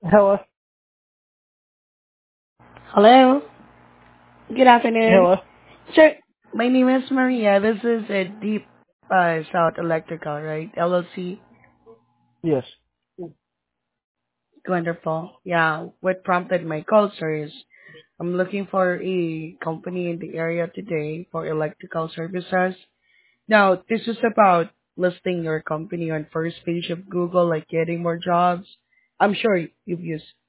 Hello. Hello. Good afternoon. Hello. Sir, my name is Maria. This is a Deep South Electrical, right? LLC. Yes. Wonderful. Yeah. What prompted my call, sir, is I'm looking for a company in the area today for electrical services. Now, this is about listing your company on first page of Google, like getting more jobs. I'm sure you've used